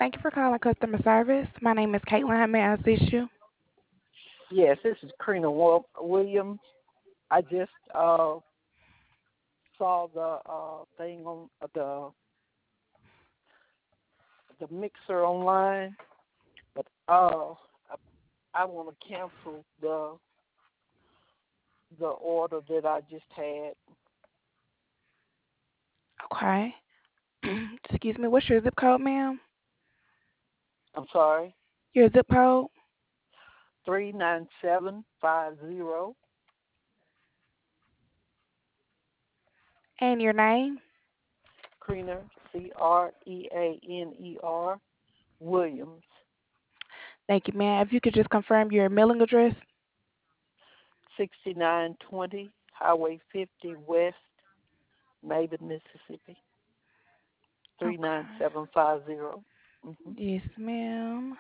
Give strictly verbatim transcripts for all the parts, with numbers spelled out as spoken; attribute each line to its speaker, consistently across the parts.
Speaker 1: Thank you for calling customer service. My name is Caitlin. How may I assist you?
Speaker 2: Yes, this is Karina Wil- Williams. I just uh, saw the uh, thing on uh, the the mixer online, but uh, I, I want to cancel the the order that I just had.
Speaker 1: Okay. Excuse me. What's your zip code, ma'am?
Speaker 2: I'm sorry,
Speaker 1: Your zip code
Speaker 2: three nine seven five zero.
Speaker 1: and your name.
Speaker 2: Kreener, C R E A N E R Williams,
Speaker 1: Thank you, ma'am. If you could just confirm your mailing address.
Speaker 2: sixty-nine twenty Highway fifty West, Maben, Mississippi, three nine
Speaker 1: Okay.
Speaker 2: seven five zero. Mm-hmm.
Speaker 1: Yes, ma'am.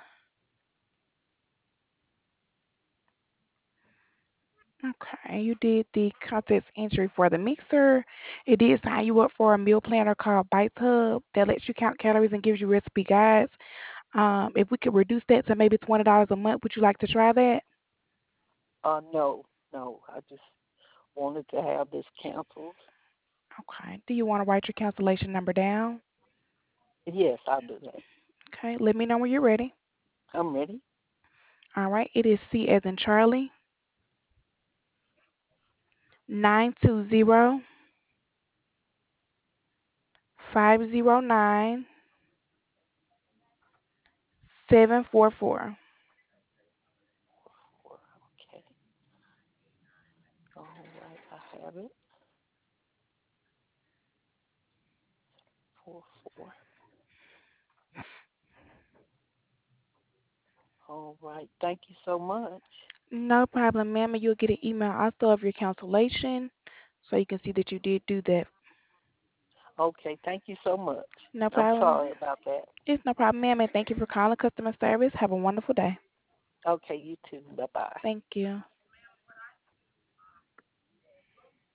Speaker 1: Okay. You did the contest entry for the mixer. It did sign you up for a meal planner called Bites Hub that lets you count calories and gives you recipe guides. Um, if we could reduce that to maybe twenty dollars a month, would you like to try that?
Speaker 2: Uh, no, no. I just wanted to have this canceled.
Speaker 1: Okay. Do you want to write your cancellation number down?
Speaker 2: Yes, I'll do that.
Speaker 1: Okay. Let me know when you're ready.
Speaker 2: I'm ready.
Speaker 1: All right. It is C as in Charlie, nine two zero five zero nine seven four four.
Speaker 2: Four. Okay. All right, I have it. Four four. All right. Thank you so much.
Speaker 1: No problem, ma'am. And you'll get an email also of your cancellation so you can see that you did do that.
Speaker 2: Okay. Thank you so much.
Speaker 1: No
Speaker 2: I'm
Speaker 1: problem.
Speaker 2: sorry about that.
Speaker 1: It's no problem, ma'am. And thank you for calling customer service. Have a wonderful day.
Speaker 2: Okay. You too. Bye bye.
Speaker 1: Thank you.